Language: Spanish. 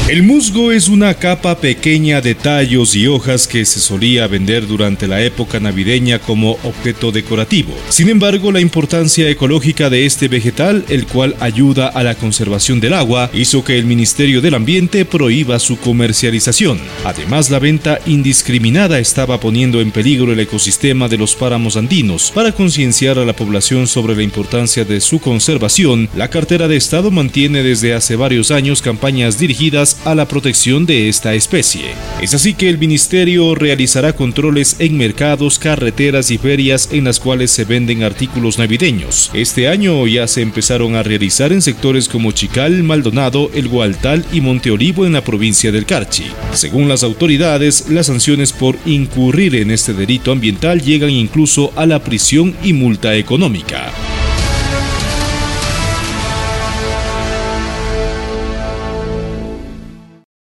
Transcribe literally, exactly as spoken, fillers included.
El musgo es una capa pequeña de tallos y hojas que se solía vender durante la época navideña como objeto decorativo. Sin embargo, la importancia ecológica de este vegetal, el cual ayuda a la conservación del agua, hizo que el Ministerio del Ambiente prohíba su comercialización. Además, la venta indiscriminada estaba poniendo en peligro el ecosistema de los páramos andinos. Para concienciar a la población sobre la importancia de su conservación, la Cartera de Estado mantiene desde hace varios años campañas dirigidas a la protección de esta especie. Es así que el Ministerio realizará controles en mercados, carreteras y ferias en las cuales se venden artículos navideños. Este año ya se empezaron a realizar en sectores como Chical, Maldonado, El Gualtal y Monte Olivo en la provincia del Carchi. Según las autoridades, las sanciones por incurrir en este delito ambiental llegan incluso a la prisión y multa económica.